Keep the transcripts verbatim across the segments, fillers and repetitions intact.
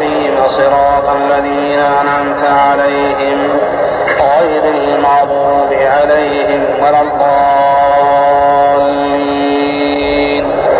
المستقيم صراط الذين أنعمت عليهم غير المغضوب عليهم ولا الضالين.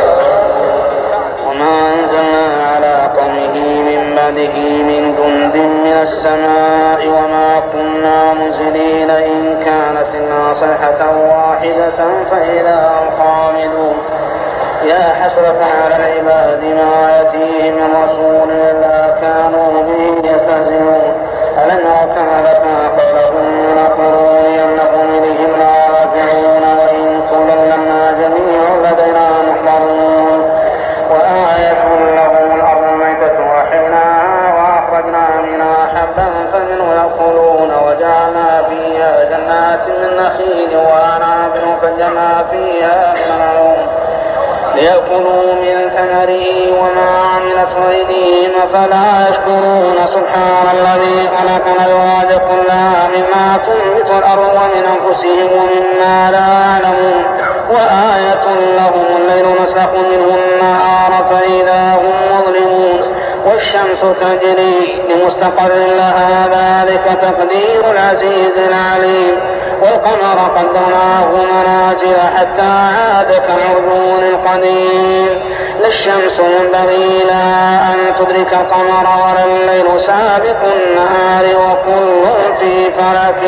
وما أنزلنا على قومه من بعده من جند من السماء وما كنا منزلين إن كانت إلا صيحة واحدة فإذا هم خامدون. يا حسرة على العباد ما يأتيهم من رسول إلا كانوا به يستهزئون. ألم يروا كما بكى قبلهم من القرون أنهم إليهم راجعون وإن كلا لما جميع لدينا محضرون. وآية لهم الأرض الميتة وأحييناها وأخرجنا منها حبا فمنه يأكلون وجعلنا فيها جنات من نخيل وأعناب وفجرنا فيها من العيون ليأكلوا من ثمره وما عملت أيديهم أفلا يشكرون. سبحان الذي خلق الأزواج كلها مما تنبت الأرض ومن أنفسهم ومما لا يعلمون. وآية لهم الليل نسلخ منه النهار فإذا هم مظلمون. والشمس تجري لمستقر لها ذلك تقدير العزيز العليم. والقمر قدرناه منازل حتى عاد كالعرجون القديم. لا الشمس ينبغي لها أن تدرك القمر ولا الليل سابق النهار وكل في فلك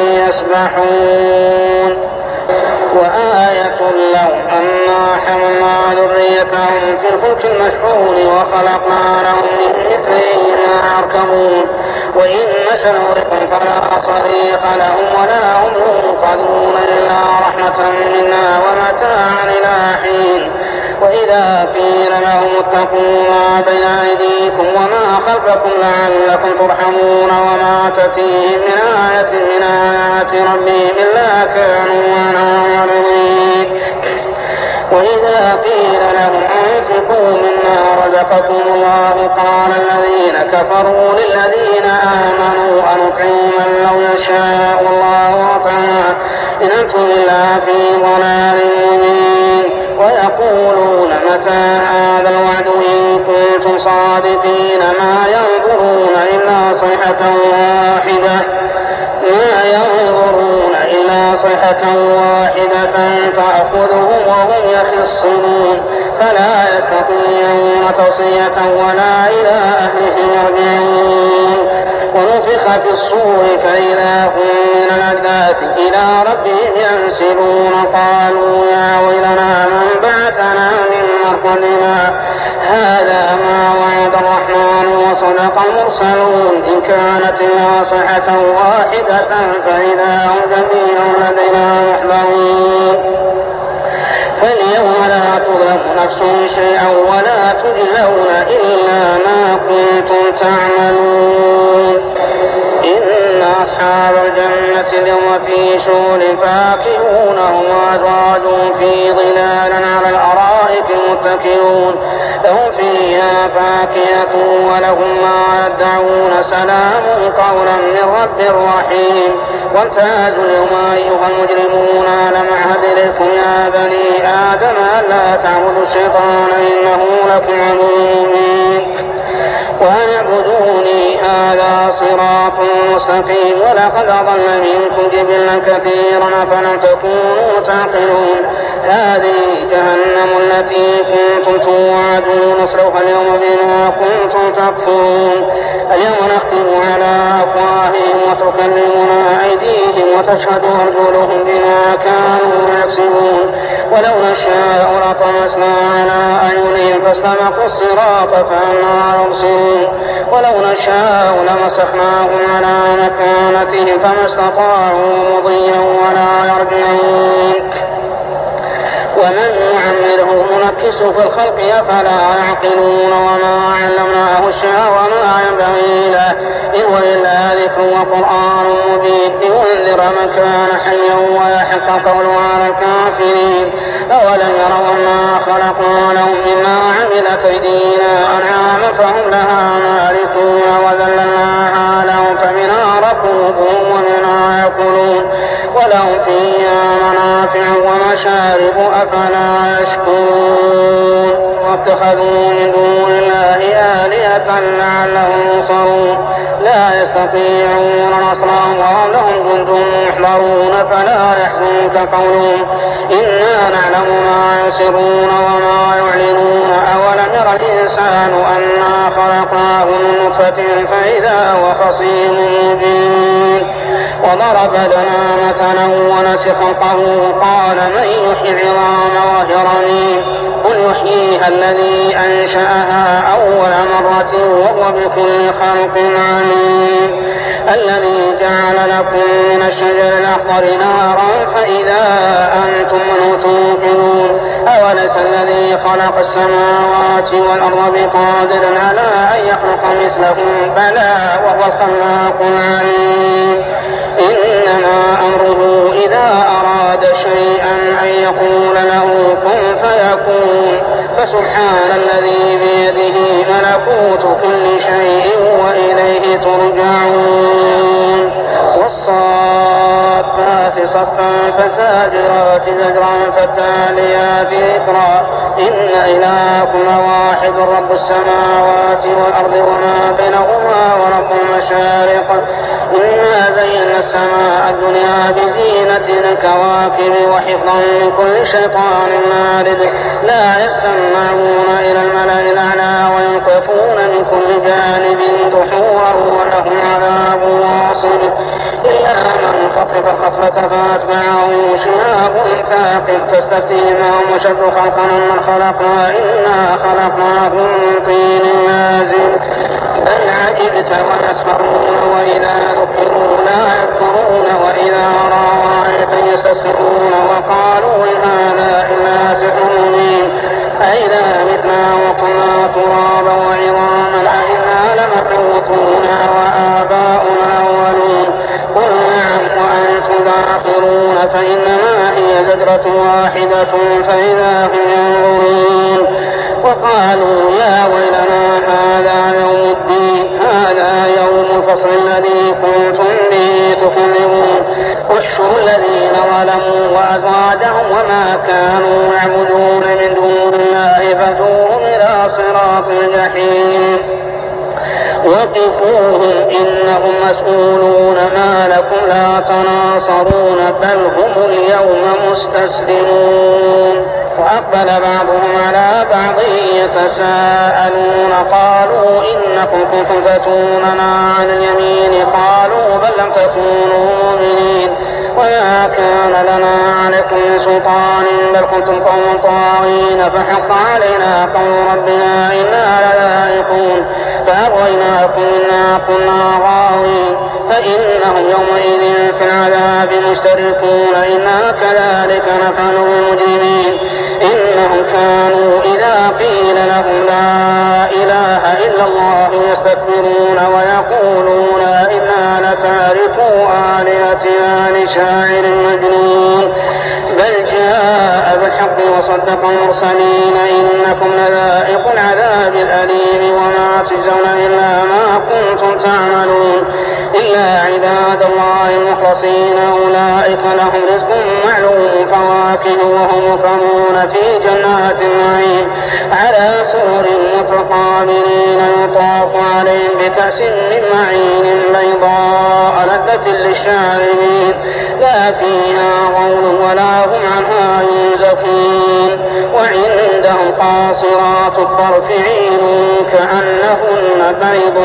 يسبحون. وآية لهم أنا حملنا ذريتهم في الفلك المشحون وخلقنا لهم من مثله ما يركبون. وإن نشأ فلا صريخ لهم ولا هم ينقذون إلا رحمة منا ومتاعا إلى حين. وإذا قيل لهم اتقوا ما بين أيديكم وما خلفكم لعلكم ترحمون وما تأتيهم من آية من آيات ربهم إلا كانوا عنها معرضين. وإذا قيل لهم أنفقوا مما رزقكم الله قال الذين كفروا للذين آمنوا أنطعم من لو يشاء الله أطعمه إن أنتم إلا في ضلال مبين. ويقولون متى هذا الوعد إن كنتم صادقين ما ينظرون إلا صيحة واحدة ما ينظرون إلا صيحة واحدة تأخذهم وهم يخصمون فلا يستطيعون توصية ولا إلى أهلهم يرجعون. ونفخ في الصور فإذا هم من الأجداث إلى ربهم ينسلون. قالوا يا ويلنا من بعثنا من مرقدنا هذا ما وعد الرحمن وصدق المرسلون. إن كانت إلا صيحة واحدة فإذا هم جميع لدينا محضرون. فاليوم لا تظلم نفس شيئا ولا تجزون إلا ما كنتم تعملون. إن أصحاب الجنة اليوم في شغل فاكهون هم وأزواجهم في ظلال على الأرائك متكئون. لهم فيها فاكهة ولهم ما يدعون سلام قولا من رب رحيم. وامتازوا اليوم أيها المجرمون ألم أعهد إليكم يا بني آدم ألا تعبدوا الشيطان إنه لكم عدو مبين. وأن اعبدوني هذا صراط مستقيم. ولقد أضل منكم جبلا كثيرا أفلم تكونوا تعقلون. هذه جهنم التي كنتم توعدون اصلوها اليوم بما كنتم تكفرون. اليوم نختم على أفواههم وتكلمنا أيديهم وتشهد أرجلهم بما كانوا يكسبون. ولو نشاء لطمسنا على أعينهم فاستبقوا الصراط فأنى يبصرون. ولو نشاء لمسخناهم على مكانتهم فما استطاعوا مضيا ولا يرجعون. ومن يعمره ننكسه في الخلق أفلا يعقلون. وما علمناه الشعر وما ينبغي له إن هو إلا ذكر وقرآن مبين لينذر من كان حيا ويحق القول على الكافرين. أولم يروا أنا خلقنا لهم مما عملت أيدينا أنعاما فهم لها مالكون وذللناها لهم فمنها ركوبهم ومنها يأكلون ولهم فيها منافع ومشارب أفلا يشكرون. واتخذوا من دون الله آلهة آية لعلهم ينصرون لا يستطيعون نصرهم وهم لهم جند محضرون فلا يحزنك قولهم إنا نعلم ما يسرون وما يعلنون أولم ير الإنسان أنا خلقناه من نطفة فإذا هو خصيم مبين وضرب لنا مثلا ونسي خلقه قال من يحيي العظام وهي رميم قل يحييها الذي أنشأها أول مرة وهو بكل خلق عليم الذي جعل لكم من الشجر الأخضر نارا فإذا أنتم منه توقدون أوليس الذي خلق السماوات والأرض بقادر على أن يخلق مثلهم بلى وهو الخلاق العليم إنما أمره إذا أراد شيئا أن يقول له كن فيكون فسبحان الذي بيده ملكوت كل شيء وإليه ترجعون والصافات صفا فساجرات زجرا فالتاليات ذكرا إن إلهكم واحد رب السماوات والأرض وما بينهما ورب المشارق إنا زينا السماء الدنيا بزينة الكواكب وحفظا من كل شيطان مارد لا يسمعون إلى الملأ الأعلى وينقفون من كل جانب دحورا ولهم عذاب واصب إلا من خطف الخطفة فأتبعه شهاب ثاقب فاستفتهم أشد خلقا من خلقنا إنا خلقناهم من طين لازم بل عجبت ويسمعون وإذا ذكروا لا يذكرون وإذا رأوا آية يستسخرون وقالوا إن هذا إلا سحر مبين أئذا متنا وكنا ترابا وعظاما أئنا لمبعوثون وآباؤنا الأولون قل نعم وأنتم داخرون فإنما هي زجرة واحدة فإذا هم ينظرون وقالوا يا ويلنا هذا يوم الدين هذا يوم الفصل الذي كنتم به تكذبون احشروا الذين ظلموا وأزواجهم وما كانوا يعبدون من دون الله فاتوهم إلى صراط الجحيم وقفوهم إنهم مسؤولون ما لكم لا تناصرون بل هم اليوم مستسلمون وأقبل بعضهم على بعض يتساءلون قالوا إنكم كنتم تأتوننا عن اليمين قالوا بل لم تكونوا مؤمنين وما كان لنا عليكم من سلطان بل كنتم قوما طاغين فحق علينا قول ربنا إنا لذائقون فأغويناكم إنا كنا غاوين فإنهم يومئذ في العذاب مشتركون إنا كذلك نفعل بالمجرمين إنهم كانوا إذا قيل لهم لا إله إلا الله يستكبرون ويقولون إنا لتاركو آلهتنا لشاعر مجنون بل جاء بالحق وصدق المرسلين إنكم لذائق العذاب الأليم وما تجزون إلا ما كنتم تعملون إلا عباد الله المخلصين أولئك لهم رزق معلوم فواكه وهم مكرمون في جنات النعيم على سرر متقابلين يطاف عليهم بكأس من معين بيضاء لذة للشاربين لا فيها غول ولا هم عنها ينزفون وعندهم قاصرات الطرف عين كأنهن بيض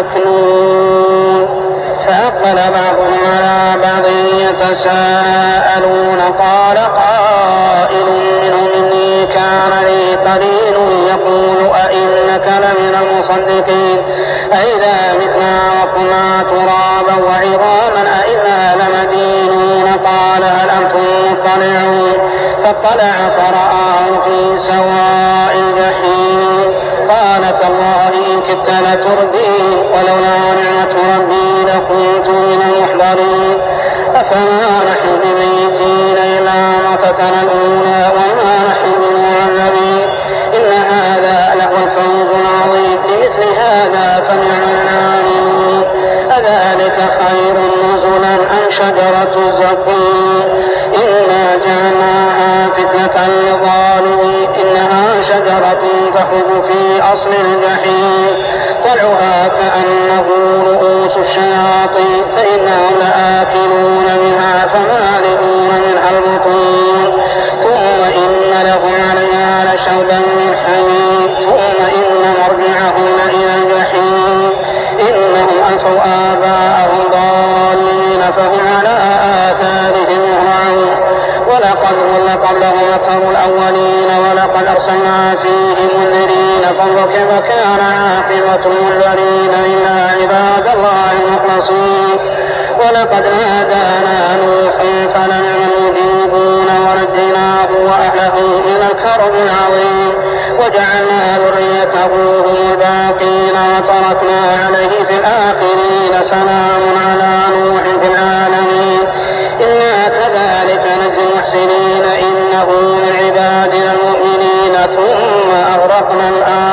مكنون فأقبل بعضهم على بعض يتساءلون قال قائل منهم إني كان لي قرين يقول أئنك لمن المصدقين أئذا متنا وكنا ترابا وعظاما أئذا لمدينون قال هل أنتم مطلعون فاطلع فرآه في سواء الجحيم قال تالله إن كدت لتردين ولولا نعمة ربي لكنت من المحضرين أفما نحن بميتين إلا موتتنا الأولى وما نحن بمعذبين إن هذا لهو الفوز العظيم لمثل هذا فليعمل العاملون أذلك خير نزلا أم شجرة الزقوم إنا جعلناها فتنة للظالمين إنها شجرة تخرج في أصل الجحيم طلعها كأنه رؤوس الشياطين فإنهم لآكلون منها فمالئون منها البطون ثم إن لهم عليها لشوبا من حميم ثم إن مرجعهم لإلى الجحيم إنهم ألفوا آباءهم ضالين فهم على آثارهم يهرعون ولقد ضل قبلهم أكثر الأولين ولقد أرسلنا فيهم منذرين فانظر كيف كان عاقبة المنذرين إلا عباد الله المخلصين ولقد نادانا نوح فلنعم المجيبون ونجيناه وأهله من الكرب العظيم وجعلنا ذريته هم الباقين وتركنا عليه في الآخرين سلام على نوح في العالمين إنا كذلك نجزي المحسنين إنه من عبادنا المؤمنين ثم أغرقنا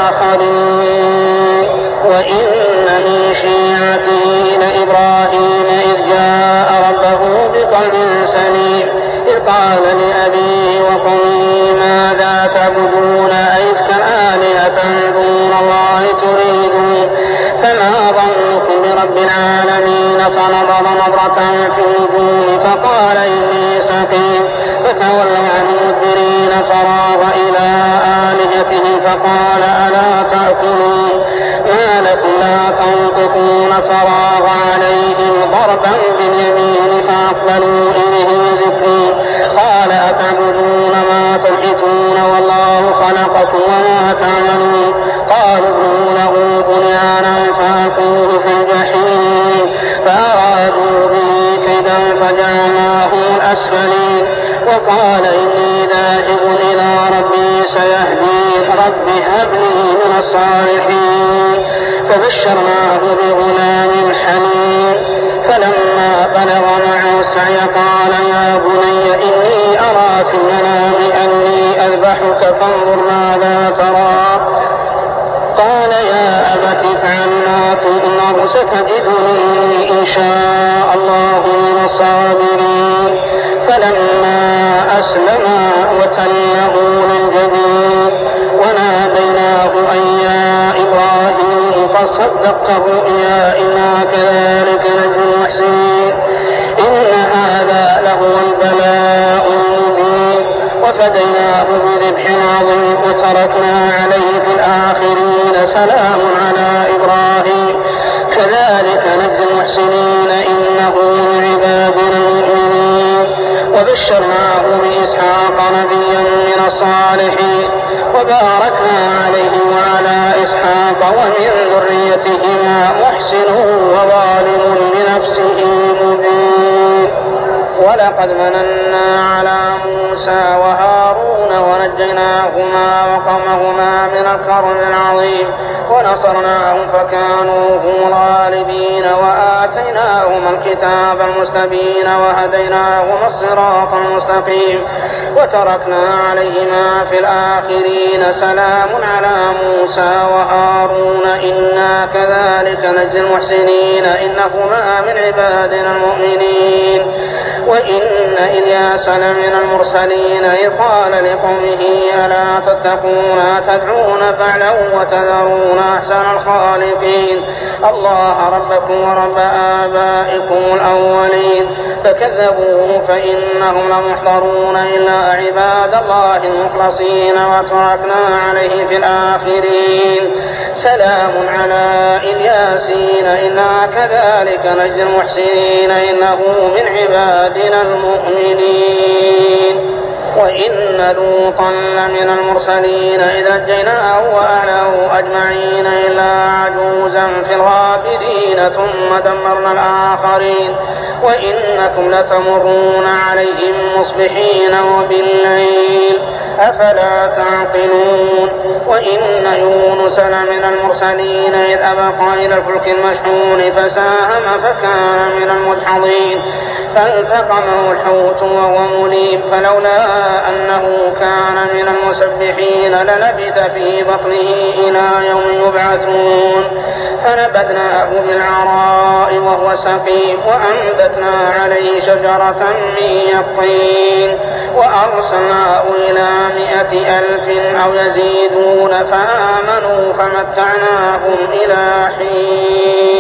الآخرين وإن من شيعته لإبراهيم إذ جاء ربه بقلب سليم إذ قال لأبيه وقومه ماذا تعبدون أئفكا آلهة دون الله تريدون فما ظنكم برب العالمين فنظر نظرة في النجوم فقال إني سقيم فتولوا عنه مدبرين فراغ إلى آلهتهم فقال ألا تأكلون ما لكم لا تنطقون فراغ عليهم ضربا باليمين فأقبلوا إليه زفين قال أتعبدون ما تنحتون والله خلقكم وما تعملون قالوا ابنوا له بنيانا فألقوه في الجحيم فأرادوا به كيدا فجعلناهم الأسفلين وقال إني ذاهب إلى ربي سيهدين رب هب لي من الصالحين فبشرناه بغلام حليم فلما بلغ معه السعي قال يا بني إني أرى في المنام أني أذبحك فانظر ماذا ترى قال يا أبت افعل ما تؤمر ستجدني إن شاء الله من الصابرين فلما أسلما وتله للجبين وناديناه أن يا إبراهيم قد صدقت الرؤيا إنا كذلك نجزي المحسنين إن هذا لهو البلاء المبين وفديناه بذبح عظيم وتركنا عليه في الآخرين سلام على إبراهيم كذلك نجزي المحسنين إنه من عبادنا المؤمنين وبشرناه بإسحاق نبيا من الصالحين وباركنا عليه وعلى إسحاق ومن ذريتهما محسن وظالم لنفسه مبين ولقد مننا على موسى وهارون ونجيناهما وقومهما من الكرب العظيم ونصرناهم فكانوا هم الغالبين وآتيناهما الكتاب المستبين وهديناهما الصراط المستقيم وتركنا عليهما في الآخرين سلام على موسى وهارون إنا كذلك نجزي المحسنين إنهما من عبادنا المؤمنين وإن إلياس لمن المرسلين إذ قال لقومه ألا تتقون تدعون بعلا وتذرون أحسن الخالقين الله ربكم ورب آبائكم الأولين فكذبوه فإنهم لمحضرون إلا عباد الله المخلصين وتركنا عليه في الآخرين سلام على الياسين إنا كذلك نجزي المحسنين إنه من عبادنا المؤمنين وإن لوطا لمن المرسلين إذا نجيناه وأهله أجمعين إلا عجوزا في الغابرين ثم دمرنا الآخرين وإنكم لتمرون عليهم مصبحين وبالليل أفلا تعقلون وإن يونس لمن المرسلين إذ أبق إلى الفلك المشحون فساهم فكان من المدحضين فالتقمه الحوت وهو مليم فلولا أنه كان من المسبحين للبث في بطنه إلى يوم يبعثون فنبذناه بالعراء وهو سقيم وأنبتنا عليه شجرة من يقطين وأرسلناه إلى مائة مائة ألف أو يزيدون فآمنوا فمتعناهم إلى حين